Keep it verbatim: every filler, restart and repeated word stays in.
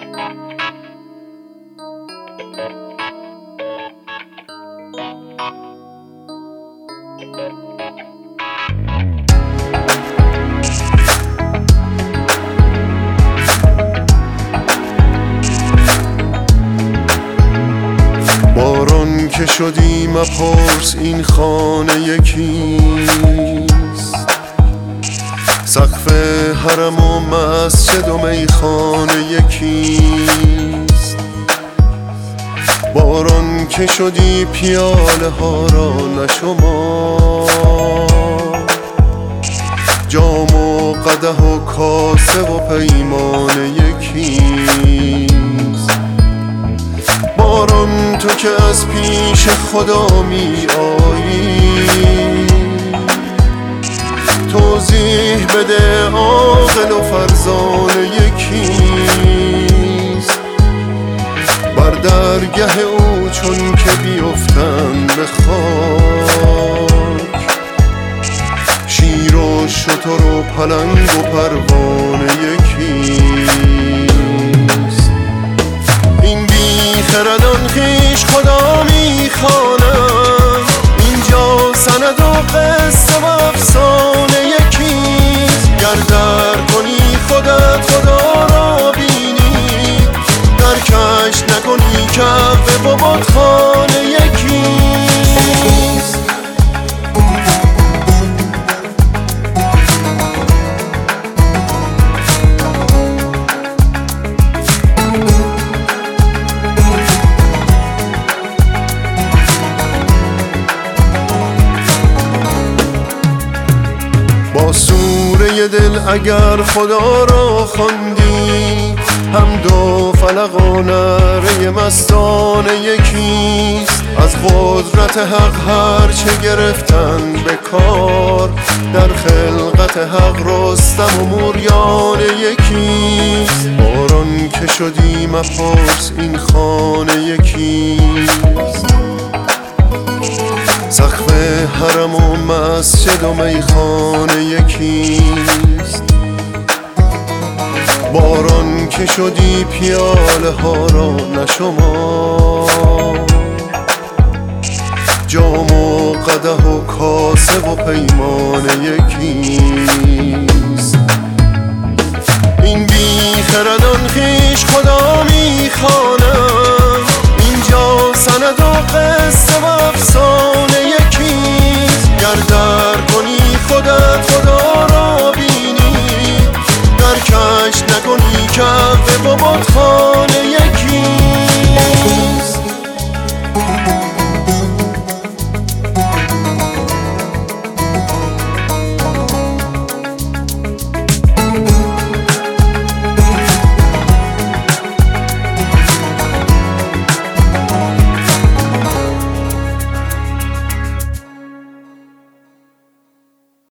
باران که شدی مپرس این خانه یکیست، سقف حرم و مسجد و میخانه یکیست. باران که شدی پیاله ها را نشمار، جام و قدح و کاسه و پیمانه یکیست. باران تو که از پیش خدا می آیی، توضیح بده عاقل و فرزانه یکیست. بر درگه او چون که بیفتن به خاک، شیر و شتر و پلنگ و پروانه یکیست. این بی خردان خویش خدا میخوانند، اینجا سند و قصه و افسانه یکیست. گر در کنی خودت خدا را بینی، درکش نکنی کعبه و بتخانه یکیست. با سوره دل اگر خدا را خواندی، حمد و فلق و نعره مستانه یکیست. از قدرت حق هر چه گرفتن به کار، در خلقت حق رستم و موریانه یکیست. باران که شدی مپرس این خانه یکیست، سقف حرم و مسجد و میخانه یکیست. باران که شدی پیاله ها را نشمار، جام و قدح و کاسه و پیمانه یکیست. این بی خردان خویش خدا میخوانند، اینجا سند و قصه و افسانه یکیست. گر در کنی خودت خدا را بینی، درکش نکنی کعبه و بتخانه